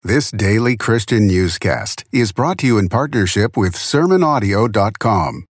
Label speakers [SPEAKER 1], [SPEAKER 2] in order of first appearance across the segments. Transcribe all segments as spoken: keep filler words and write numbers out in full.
[SPEAKER 1] This daily Christian newscast is brought to you in partnership with sermon audio dot com.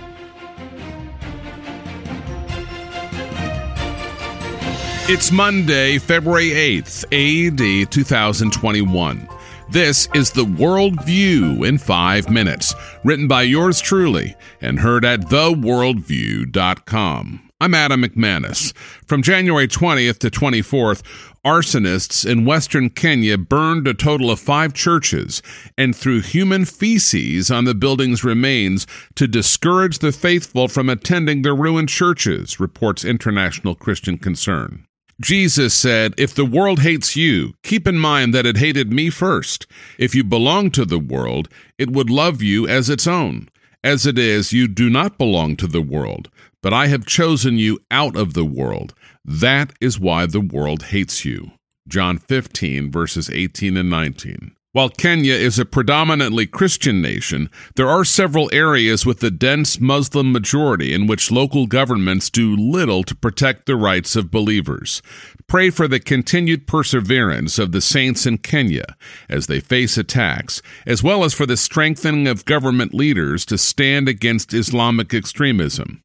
[SPEAKER 2] It's Monday, February eighth, A D two thousand twenty-one. This is The World View in five minutes, written by yours truly and heard at the world view dot com. I'm Adam McManus. From January twentieth to twenty-fourth, arsonists in western Kenya burned a total of five churches and threw human feces on the building's remains to discourage the faithful from attending the ruined churches, reports International Christian Concern. Jesus said, "If the world hates you, keep in mind that it hated me first. If you belong to the world, it would love you as its own. As it is, you do not belong to the world, but I have chosen you out of the world. That is why the world hates you." John fifteen, verses eighteen and nineteen. While Kenya is a predominantly Christian nation, there are several areas with a dense Muslim majority in which local governments do little to protect the rights of believers. Pray for the continued perseverance of the saints in Kenya as they face attacks, as well as for the strengthening of government leaders to stand against Islamic extremism.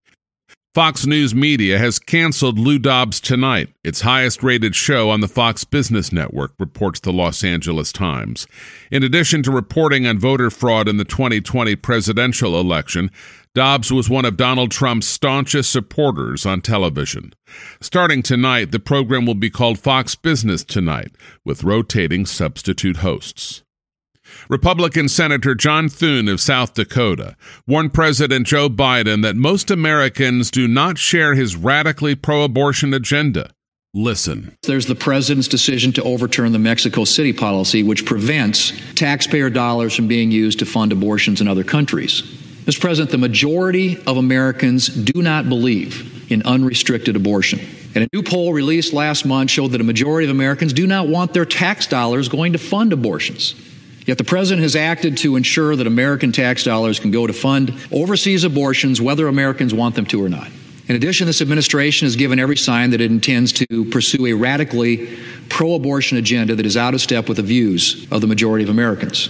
[SPEAKER 2] Fox News Media has canceled Lou Dobbs Tonight, its highest-rated show on the Fox Business Network, reports the Los Angeles Times. In addition to reporting on voter fraud in the twenty twenty presidential election, Dobbs was one of Donald Trump's staunchest supporters on television. Starting tonight, the program will be called Fox Business Tonight, with rotating substitute hosts. Republican Senator John Thune of South Dakota warned President Joe Biden that most Americans do not share his radically pro-abortion agenda. Listen.
[SPEAKER 3] There's the president's decision to overturn the Mexico City policy, which prevents taxpayer dollars from being used to fund abortions in other countries. Mister President, the majority of Americans do not believe in unrestricted abortion. And a new poll released last month showed that a majority of Americans do not want their tax dollars going to fund abortions. Yet the president has acted to ensure that American tax dollars can go to fund overseas abortions, whether Americans want them to or not. In addition, this administration has given every sign that it intends to pursue a radically pro-abortion agenda that is out of step with the views of the majority of Americans.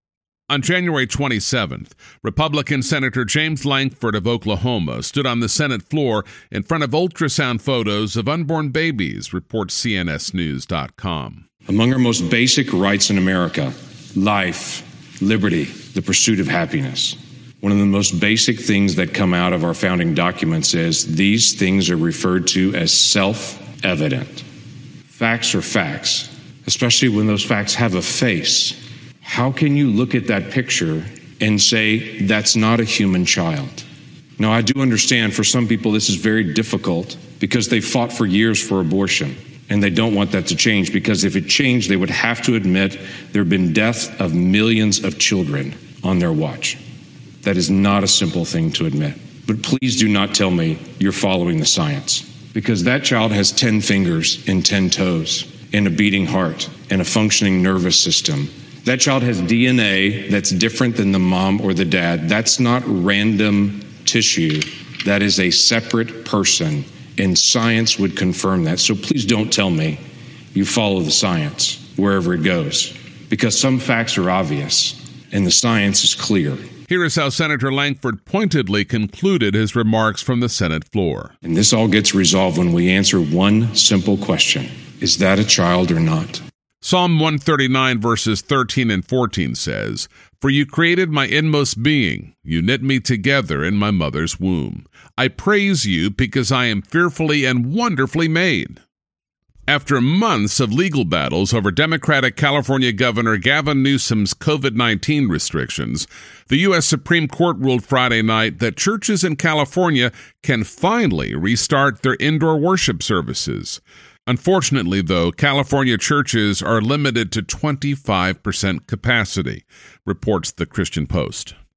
[SPEAKER 2] On January twenty-seventh, Republican Senator James Lankford of Oklahoma stood on the Senate floor in front of ultrasound photos of unborn babies, reports C N S News dot com.
[SPEAKER 4] Among our most basic rights in America, life, liberty, the pursuit of happiness. One of the most basic things that come out of our founding documents is these things are referred to as self-evident. Facts are facts, especially when those facts have a face. How can you look at that picture and say that's not a human child? Now, I do understand for some people this is very difficult because they fought for years for abortion. And they don't want that to change, because if it changed, they would have to admit there have been deaths of millions of children on their watch. That is not a simple thing to admit. But please do not tell me you're following the science, because that child has ten fingers and ten toes and a beating heart and a functioning nervous system. That child has D N A that's different than the mom or the dad. That's not random tissue. That is a separate person. And science would confirm that. So please don't tell me you follow the science wherever it goes, because some facts are obvious and the science is clear.
[SPEAKER 2] Here is how Senator Lankford pointedly concluded his remarks from the Senate floor.
[SPEAKER 4] And this all gets resolved when we answer one simple question. Is that a child or not?
[SPEAKER 2] Psalm one thirty-nine verses thirteen and fourteen says, "For you created my inmost being. You knit me together in my mother's womb. I praise you because I am fearfully and wonderfully made." After months of legal battles over Democratic California Governor Gavin Newsom's COVID nineteen restrictions, the U S Supreme Court ruled Friday night that churches in California can finally restart their indoor worship services. Unfortunately, though, California churches are limited to twenty-five percent capacity, reports the Christian Post.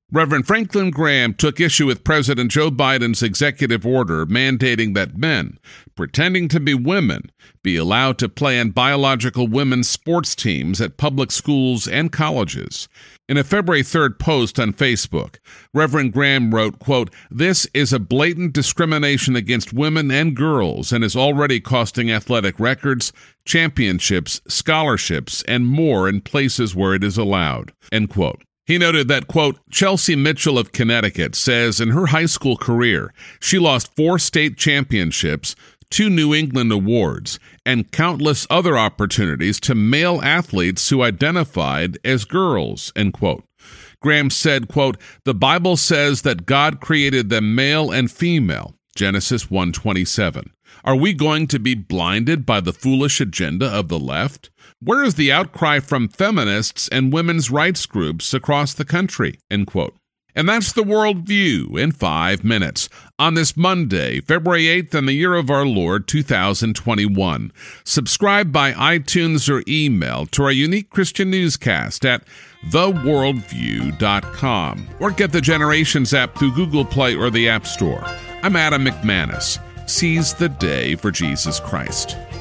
[SPEAKER 2] Reverend Franklin Graham took issue with President Joe Biden's executive order mandating that men, pretending to be women, be allowed to play in biological women's sports teams at public schools and colleges. In a February third post on Facebook, Reverend Graham wrote, quote, "This is a blatant discrimination against women and girls and is already costing athletic records, championships, scholarships, and more in places where it is allowed," end quote. He noted that, quote, "Chelsea Mitchell of Connecticut says in her high school career, she lost four state championships, two New England awards, and countless other opportunities to male athletes who identified as girls," end quote. Graham said, quote, "The Bible says that God created them male and female, Genesis one twenty-seven. Are we going to be blinded by the foolish agenda of the left? Where is the outcry from feminists and women's rights groups across the country?" End quote. And that's the World View in five minutes on this Monday, February eighth, in the year of our Lord, two thousand twenty-one. Subscribe by iTunes or email to our unique Christian newscast at the worldview dot com or get the Generations app through Google Play or the App Store. I'm Adam McManus. Seize the day for Jesus Christ.